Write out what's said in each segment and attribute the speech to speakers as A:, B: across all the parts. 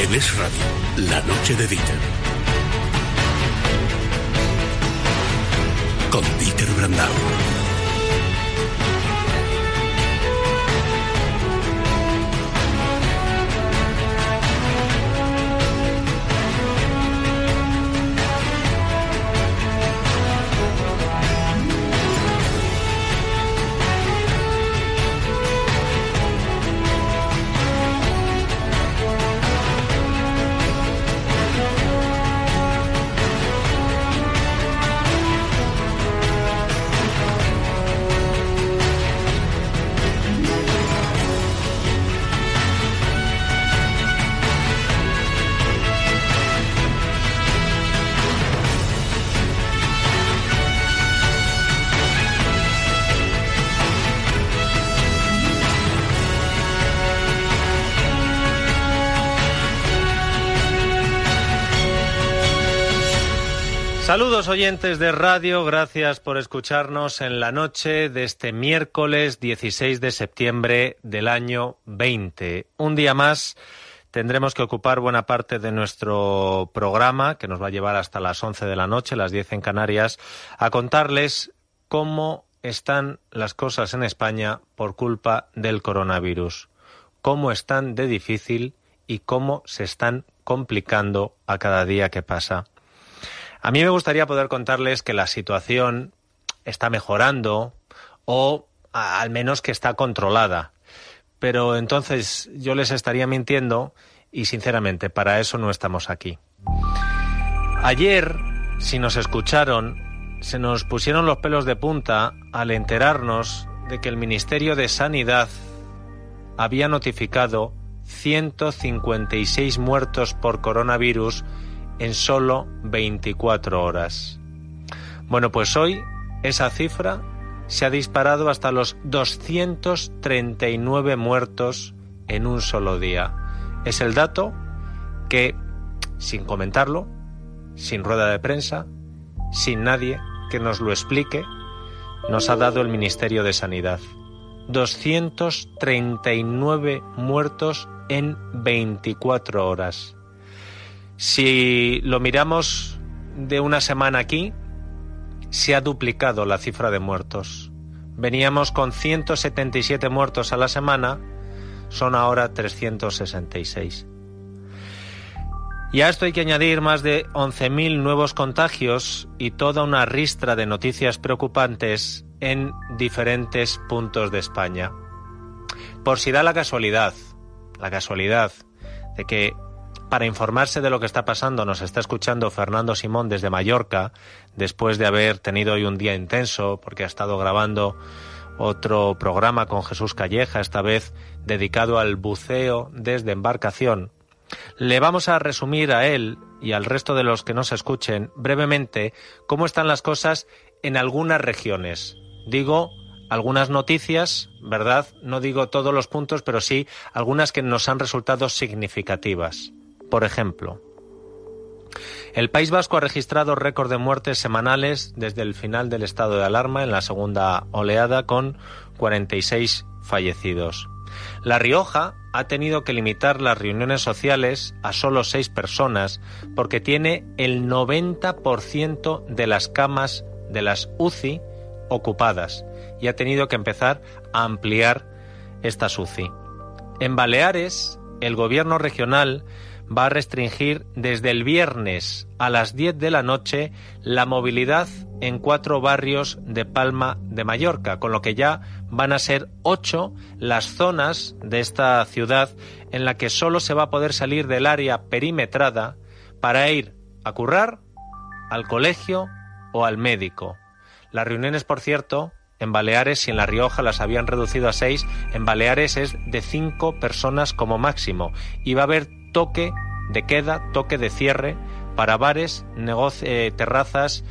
A: En Es Radio, la noche de Dieter. Con Dieter Brandau.
B: Saludos oyentes de radio, gracias por escucharnos en la noche de este miércoles 16 de septiembre del año 20. Un día más tendremos que ocupar buena parte de nuestro programa, que nos va a llevar hasta las 11 de la noche, las 10 en Canarias, a contarles cómo están las cosas en España por culpa del coronavirus, cómo están de difícil y cómo se están complicando a cada día que pasa. A mí me gustaría poder contarles que la situación está mejorando o al menos que está controlada, pero entonces yo les estaría mintiendo y sinceramente para eso no estamos aquí. Ayer, si nos escucharon, se nos pusieron los pelos de punta al enterarnos de que el Ministerio de Sanidad había notificado 156 muertos por coronavirus en solo 24 horas. Bueno, pues hoy esa cifra se ha disparado hasta los 239 muertos en un solo día. Es el dato que, sin comentarlo, sin rueda de prensa, sin nadie que nos lo explique, nos ha dado el Ministerio de Sanidad. 239 muertos en 24 horas. Si lo miramos de una semana aquí, se ha duplicado la cifra de muertos. Veníamos con 177 muertos a la semana, son ahora 366. Y a esto hay que añadir más de 11.000 nuevos contagios y toda una ristra de noticias preocupantes en diferentes puntos de España. Por si da la casualidad de que para informarse de lo que está pasando nos está escuchando Fernando Simón desde Mallorca, después de haber tenido hoy un día intenso, porque ha estado grabando otro programa con Jesús Calleja, esta vez dedicado al buceo desde embarcación. Le vamos a resumir a él y al resto de los que nos escuchen brevemente cómo están las cosas en algunas regiones. Digo algunas noticias, ¿verdad? No digo todos los puntos, pero sí algunas que nos han resultado significativas. Por ejemplo, el País Vasco ha registrado récord de muertes semanales desde el final del estado de alarma en la segunda oleada, con 46 fallecidos. La Rioja ha tenido que limitar las reuniones sociales a solo 6 personas porque tiene el 90% de las camas de las UCI ocupadas y ha tenido que empezar a ampliar estas UCI. En Baleares, el gobierno regional va a restringir desde el viernes a las 10 de la noche la movilidad en 4 barrios de Palma de Mallorca, con lo que ya van a ser 8 las zonas de esta ciudad en la que solo se va a poder salir del área perimetrada para ir a currar, al colegio o al médico. Las reuniones, por cierto, en Baleares, si en La Rioja las habían reducido a 6, en Baleares es de 5 personas como máximo y va a haber toque de queda, toque de cierre para bares, terrazas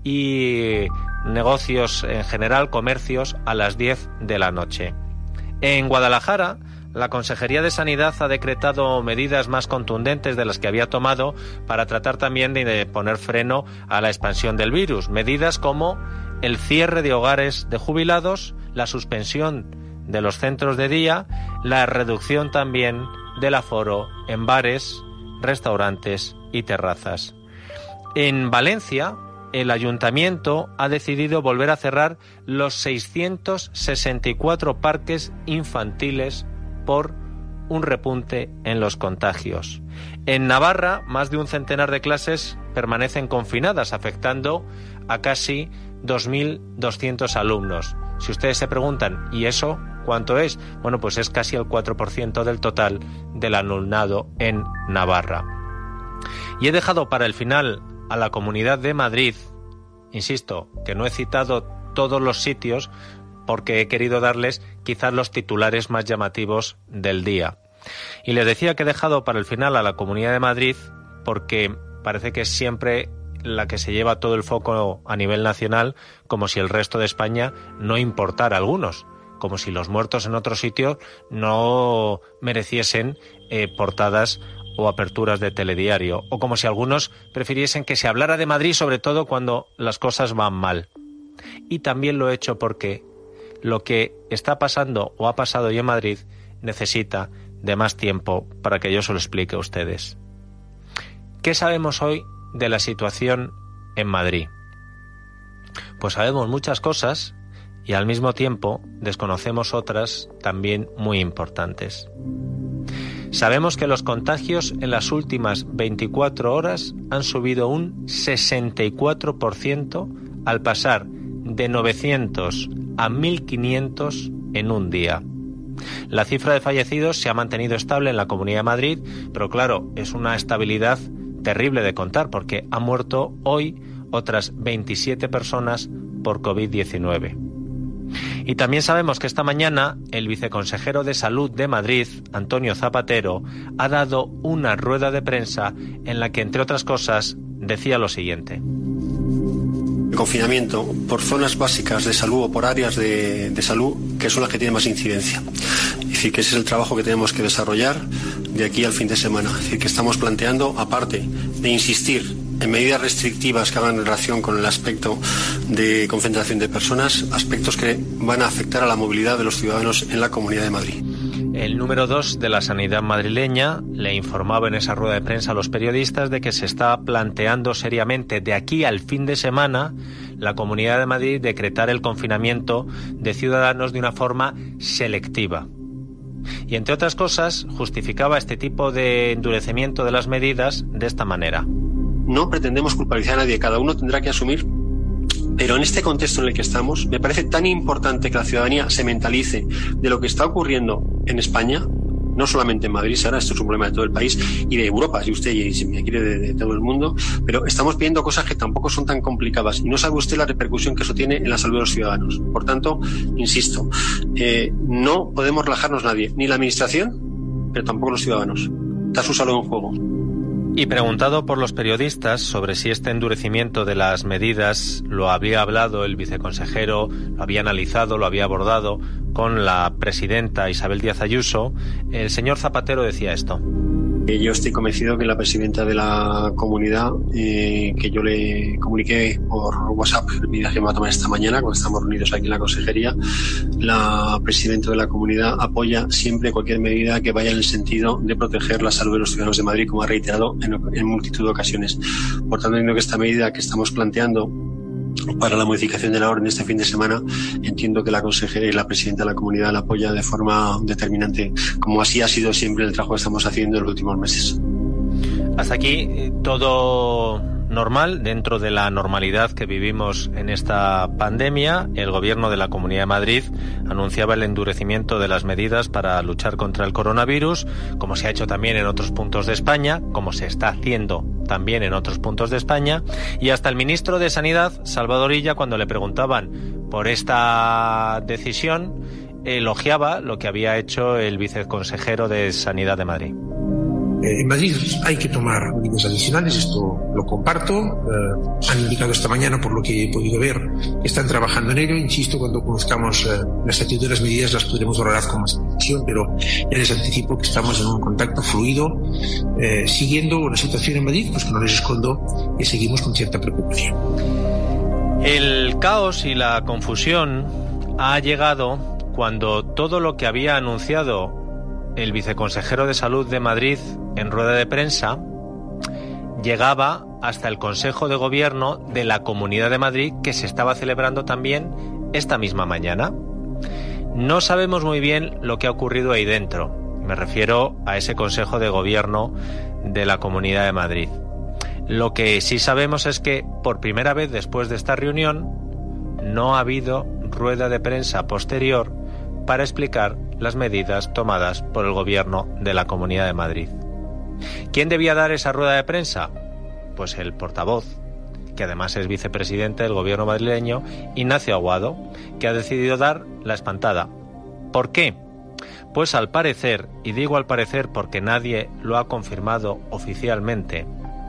B: y negocios en general, comercios, a las 10 de la noche. En Guadalajara, la Consejería de Sanidad ha decretado medidas más contundentes de las que había tomado para tratar también de poner freno a la expansión del virus. Medidas como el cierre de hogares de jubilados, la suspensión de los centros de día, la reducción también del aforo en bares restaurantes y terrazas. En Valencia, el ayuntamiento ha decidido volver a cerrar los 664 parques infantiles por un repunte en los contagios. En Navarra, más de un centenar de clases permanecen confinadas, afectando a casi 2.200 alumnos. Si ustedes se preguntan, ¿y eso cuánto es? Bueno, pues es casi el 4% del total del alumnado en Navarra. Y he dejado para el final a la Comunidad de Madrid. Insisto, que no he citado todos los sitios porque he querido darles quizás los titulares más llamativos del día. Y les decía que he dejado para el final a la Comunidad de Madrid porque parece que es siempre la que se lleva todo el foco a nivel nacional, como si el resto de España no importara a algunos, como si los muertos en otros sitios no mereciesen portadas o aperturas de telediario, o como si algunos prefiriesen que se hablara de Madrid, sobre todo cuando las cosas van mal. Y también lo he hecho porque lo que está pasando o ha pasado hoy en Madrid necesita de más tiempo para que yo se lo explique a ustedes. ¿Qué sabemos hoy de la situación en Madrid? Pues sabemos muchas cosas y al mismo tiempo desconocemos otras también muy importantes. Sabemos que los contagios en las últimas 24 horas han subido un 64% al pasar de 900 a 1.500 en un día. La cifra de fallecidos se ha mantenido estable en la Comunidad de Madrid, pero claro, es una estabilidad terrible de contar porque han muerto hoy otras 27 personas por COVID-19. Y también sabemos que esta mañana el viceconsejero de Salud de Madrid, Antonio Zapatero, ha dado una rueda de prensa en la que, entre otras cosas, decía lo siguiente.
C: El confinamiento por zonas básicas de salud o por áreas de salud que son las que tienen más incidencia. Es decir, que ese es el trabajo que tenemos que desarrollar de aquí al fin de semana. Es decir, que estamos planteando, aparte de insistir en medidas restrictivas que hagan relación con el aspecto de concentración de personas, aspectos que van a afectar a la movilidad de los ciudadanos en la Comunidad de Madrid.
B: El número 2 de la sanidad madrileña le informaba en esa rueda de prensa a los periodistas de que se está planteando seriamente de aquí al fin de semana la Comunidad de Madrid decretar el confinamiento de ciudadanos de una forma selectiva. Y entre otras cosas justificaba este tipo de endurecimiento de las medidas de esta manera.
C: No pretendemos culpabilizar a nadie, cada uno tendrá que asumir, pero en este contexto en el que estamos, me parece tan importante que la ciudadanía se mentalice de lo que está ocurriendo en España, no solamente en Madrid, ahora esto es un problema de todo el país y de Europa, si usted quiere, de todo el mundo, pero estamos viendo cosas que tampoco son tan complicadas y no sabe usted la repercusión que eso tiene en la salud de los ciudadanos. Por tanto, insisto, no podemos relajarnos nadie, ni la administración, pero tampoco los ciudadanos. Está su salud en juego.
B: Y preguntado por los periodistas sobre si este endurecimiento de las medidas lo había hablado el viceconsejero, lo había analizado, lo había abordado con la presidenta Isabel Díaz Ayuso, el señor Zapatero decía esto.
C: Yo estoy convencido que la presidenta de la comunidad, que yo le comuniqué por WhatsApp el video que me va a tomar esta mañana, cuando estamos reunidos aquí en la consejería, la presidenta de la comunidad apoya siempre cualquier medida que vaya en el sentido de proteger la salud de los ciudadanos de Madrid, como ha reiterado en multitud de ocasiones. Por tanto, entiendo que esta medida que estamos planteando para la modificación de la orden este fin de semana, entiendo que la consejera y la presidenta de la comunidad la apoya de forma determinante, como así ha sido siempre el trabajo que estamos haciendo en los últimos meses.
B: Hasta aquí todo normal, dentro de la normalidad que vivimos en esta pandemia. El Gobierno de la Comunidad de Madrid anunciaba el endurecimiento de las medidas para luchar contra el coronavirus, como se ha hecho también en otros puntos de España, como se está haciendo también en otros puntos de España, y hasta el ministro de Sanidad, Salvador Illa, cuando le preguntaban por esta decisión, elogiaba lo que había hecho el viceconsejero de Sanidad de Madrid.
D: En Madrid hay que tomar medidas adicionales, esto lo comparto. Han indicado esta mañana, por lo que he podido ver, que están trabajando en ello. Insisto, cuando conozcamos la exactitud de las medidas las podremos valorar con más precisión, pero ya les anticipo que estamos en un contacto fluido, siguiendo la situación en Madrid, pues que no les escondo que seguimos con cierta preocupación.
B: El caos y la confusión ha llegado cuando todo lo que había anunciado el viceconsejero de Salud de Madrid, en rueda de prensa, llegaba hasta el Consejo de Gobierno de la Comunidad de Madrid, que se estaba celebrando también esta misma mañana. No sabemos muy bien lo que ha ocurrido ahí dentro. Me refiero a ese Consejo de Gobierno de la Comunidad de Madrid. Lo que sí sabemos es que, por primera vez después de esta reunión, no ha habido rueda de prensa posterior para explicar las medidas tomadas por el Gobierno de la Comunidad de Madrid. ¿Quién debía dar esa rueda de prensa? Pues el portavoz, que además es vicepresidente del Gobierno madrileño, Ignacio Aguado, que ha decidido dar la espantada. ¿Por qué? Pues al parecer, y digo al parecer porque nadie lo ha confirmado oficialmente,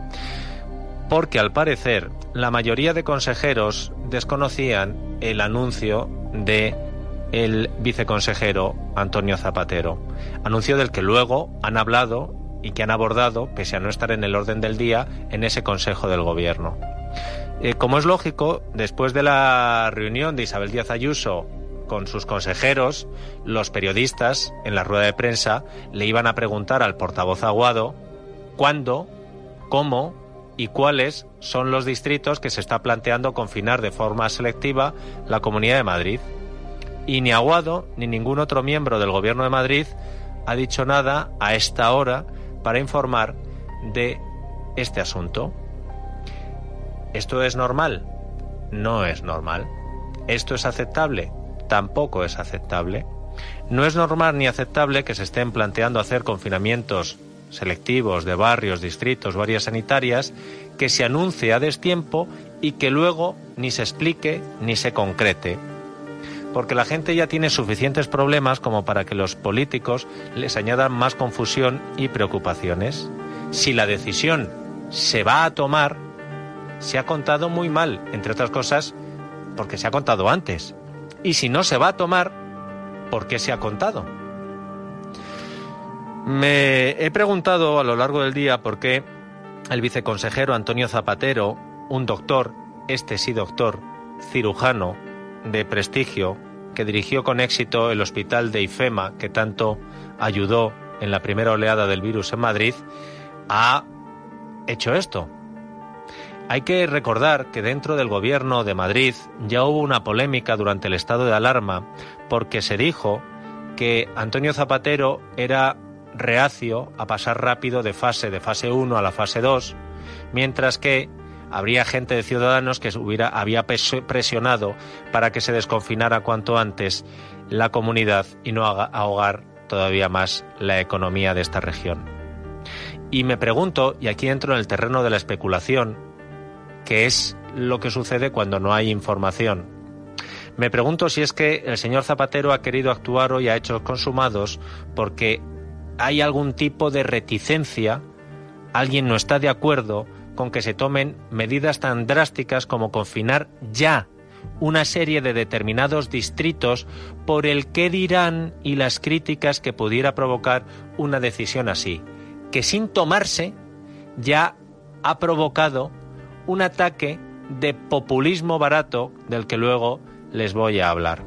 B: porque al parecer la mayoría de consejeros desconocían el anuncio de el viceconsejero Antonio Zapatero, anuncio del que luego han hablado y que han abordado, pese a no estar en el orden del día, en ese Consejo del Gobierno. Como es lógico, después de la reunión de Isabel Díaz Ayuso con sus consejeros, los periodistas en la rueda de prensa le iban a preguntar al portavoz Aguado cuándo, cómo y cuáles son los distritos que se está planteando confinar de forma selectiva la Comunidad de Madrid. Y ni Aguado ni ningún otro miembro del Gobierno de Madrid ha dicho nada a esta hora para informar de este asunto. ¿Esto es normal? No es normal. ¿Esto es aceptable? Tampoco es aceptable. No es normal ni aceptable que se estén planteando hacer confinamientos selectivos de barrios, distritos o áreas sanitarias, que se anuncie a destiempo y que luego ni se explique ni se concrete. Porque la gente ya tiene suficientes problemas como para que los políticos les añadan más confusión y preocupaciones. Si la decisión se va a tomar, se ha contado muy mal, entre otras cosas, porque se ha contado antes. Y si no se va a tomar, ¿por qué se ha contado? Me he preguntado a lo largo del día por qué el viceconsejero Antonio Zapatero, un doctor, este sí doctor, cirujano de prestigio, que dirigió con éxito el hospital de IFEMA, que tanto ayudó en la primera oleada del virus en Madrid, ha hecho esto. Hay que recordar que dentro del Gobierno de Madrid ya hubo una polémica durante el estado de alarma porque se dijo que Antonio Zapatero era reacio a pasar rápido de fase 1 a la fase 2, mientras que habría gente de Ciudadanos que había presionado para que se desconfinara cuanto antes la comunidad y no ahogar todavía más la economía de esta región. Y me pregunto, y aquí entro en el terreno de la especulación, que es lo que sucede cuando no hay información. Me pregunto si es que el señor Zapatero ha querido actuar hoy a hechos consumados porque hay algún tipo de reticencia, alguien no está de acuerdo con que se tomen medidas tan drásticas como confinar ya una serie de determinados distritos por el qué dirán y las críticas que pudiera provocar una decisión así, que sin tomarse ya ha provocado un ataque de populismo barato del que luego les voy a hablar.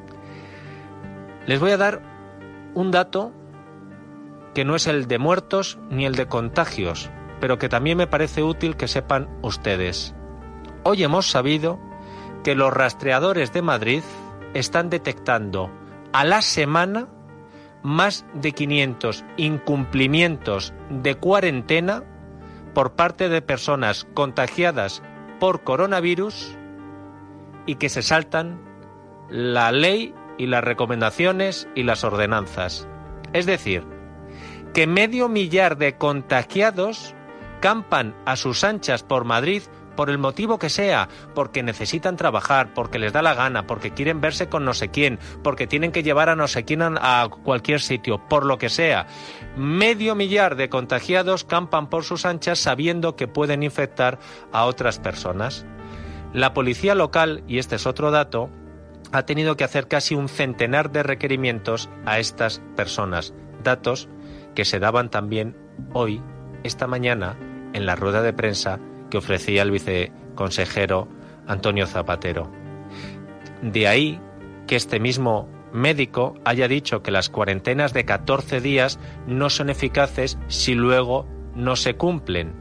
B: Les voy a dar un dato que no es el de muertos ni el de contagios, pero que también me parece útil que sepan ustedes. Hoy hemos sabido que los rastreadores de Madrid están detectando a la semana más de 500 incumplimientos de cuarentena por parte de personas contagiadas por coronavirus y que se saltan la ley y las recomendaciones y las ordenanzas. Es decir, que 500.000 de contagiados campan a sus anchas por Madrid por el motivo que sea, porque necesitan trabajar, porque les da la gana, porque quieren verse con no sé quién, porque tienen que llevar a no sé quién a cualquier sitio, por lo que sea. 500.000 de contagiados campan por sus anchas sabiendo que pueden infectar a otras personas. La policía local, y este es otro dato, ha tenido que hacer casi un centenar de requerimientos a estas personas. Datos que se daban también hoy, esta mañana, en la rueda de prensa que ofrecía el viceconsejero Antonio Zapatero. De ahí que este mismo médico haya dicho que las cuarentenas de 14 días no son eficaces si luego no se cumplen.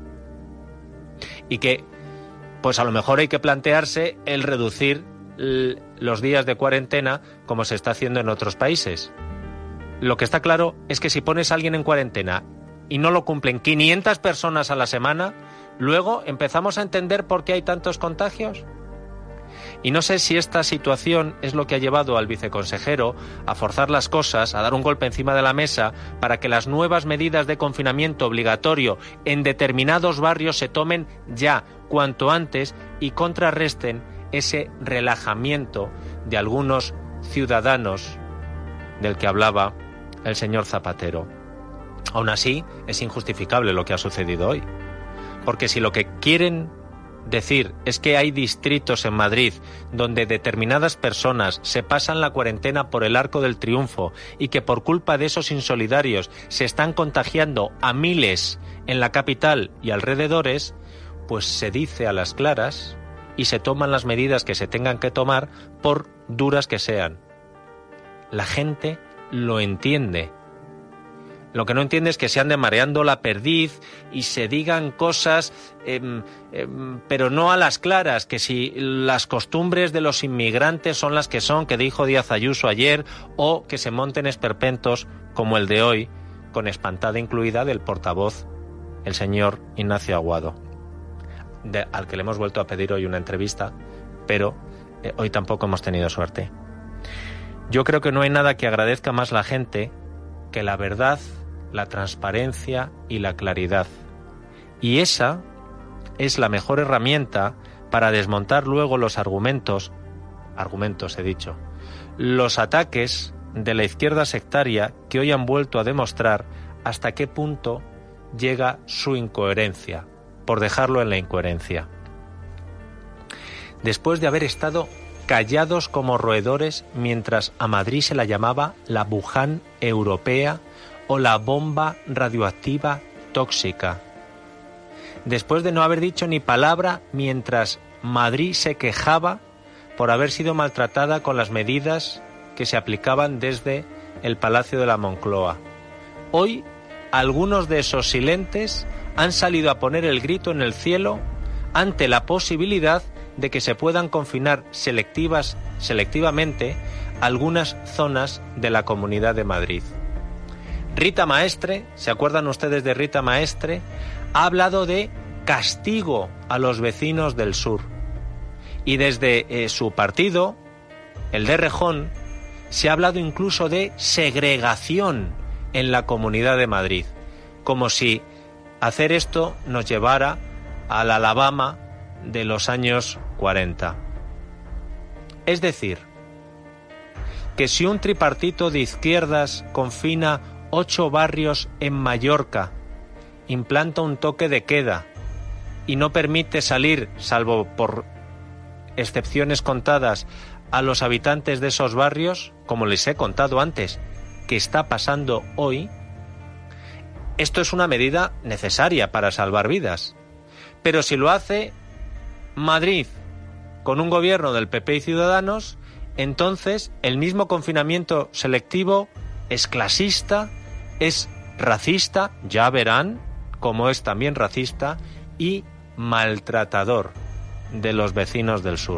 B: Y que, pues a lo mejor hay que plantearse el reducir los días de cuarentena como se está haciendo en otros países. Lo que está claro es que si pones a alguien en cuarentena y no lo cumplen 500 personas a la semana, luego empezamos a entender por qué hay tantos contagios. Y no sé si esta situación es lo que ha llevado al viceconsejero a forzar las cosas, a dar un golpe encima de la mesa para que las nuevas medidas de confinamiento obligatorio en determinados barrios se tomen ya, cuanto antes, y contrarresten ese relajamiento de algunos ciudadanos del que hablaba el señor Zapatero. Aún así, es injustificable lo que ha sucedido hoy. Porque si lo que quieren decir es que hay distritos en Madrid donde determinadas personas se pasan la cuarentena por el Arco del Triunfo y que por culpa de esos insolidarios se están contagiando a miles en la capital y alrededores, pues se dice a las claras y se toman las medidas que se tengan que tomar, por duras que sean. La gente lo entiende. Lo que no entiende es que se ande mareando la perdiz y se digan cosas, pero no a las claras, que si las costumbres de los inmigrantes son las que son, que dijo Díaz Ayuso ayer, o que se monten esperpentos como el de hoy, con espantada incluida del portavoz, el señor Ignacio Aguado, al que le hemos vuelto a pedir hoy una entrevista, pero hoy tampoco hemos tenido suerte. Yo creo que no hay nada que agradezca más la gente que la verdad, la transparencia y la claridad. Y esa es la mejor herramienta para desmontar luego los argumentos he dicho, los ataques de la izquierda sectaria que hoy han vuelto a demostrar hasta qué punto llega su incoherencia, por dejarlo en la incoherencia. Después de haber estado callados como roedores mientras a Madrid se la llamaba la Wuhan europea o la bomba radioactiva tóxica. Después de no haber dicho ni palabra mientras Madrid se quejaba por haber sido maltratada con las medidas que se aplicaban desde el Palacio de la Moncloa. Hoy, algunos de esos silentes han salido a poner el grito en el cielo ante la posibilidad de que se puedan confinar selectivamente algunas zonas de la Comunidad de Madrid. Rita Maestre, ¿se acuerdan ustedes de Rita Maestre? Ha hablado de castigo a los vecinos del sur. Y desde su partido, el de Errejón, se ha hablado incluso de segregación en la Comunidad de Madrid, como si hacer esto nos llevara al Alabama de los años 40. Es decir, que si un tripartito de izquierdas confina 8 barrios en Mallorca, implanta un toque de queda y no permite salir, salvo por excepciones contadas, a los habitantes de esos barrios, como les he contado antes, que está pasando hoy, esto es una medida necesaria para salvar vidas. Pero si lo hace Madrid con un gobierno del PP y Ciudadanos, entonces el mismo confinamiento selectivo es clasista, es racista, ya verán cómo es también racista, y maltratador de los vecinos del sur.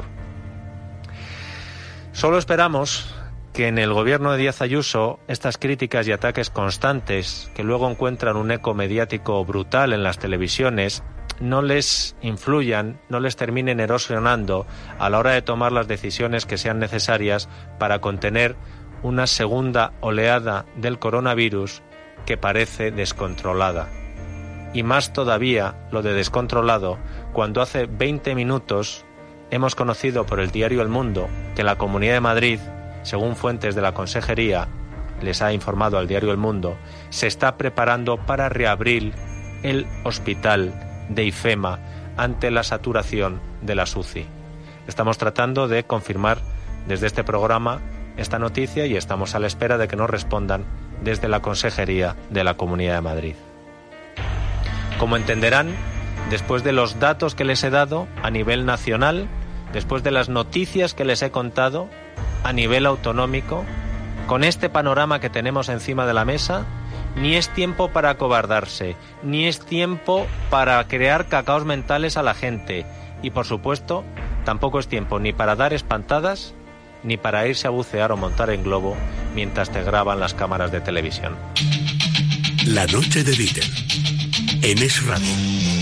B: Solo esperamos que en el gobierno de Díaz Ayuso estas críticas y ataques constantes, que luego encuentran un eco mediático brutal en las televisiones, no les influyan, no les terminen erosionando a la hora de tomar las decisiones que sean necesarias para contener una segunda oleada del coronavirus que parece descontrolada. Y más todavía lo de descontrolado cuando hace 20 minutos hemos conocido por el diario El Mundo que la Comunidad de Madrid, según fuentes de la Consejería, les ha informado al diario El Mundo, se está preparando para reabrir el hospital de IFEMA ante la saturación de las UCI. Estamos tratando de confirmar desde este programa esta noticia y estamos a la espera de que nos respondan desde la Consejería de la Comunidad de Madrid. Como entenderán, después de los datos que les he dado a nivel nacional, después de las noticias que les he contado a nivel autonómico, Con este panorama que tenemos encima de la mesa, ni es tiempo para acobardarse, ni es tiempo para crear cacaos mentales a la gente. Y, por supuesto, tampoco es tiempo ni para dar espantadas, ni para irse a bucear o montar en globo mientras te graban las cámaras de televisión.
A: La noche de Dieter, en Es Radio.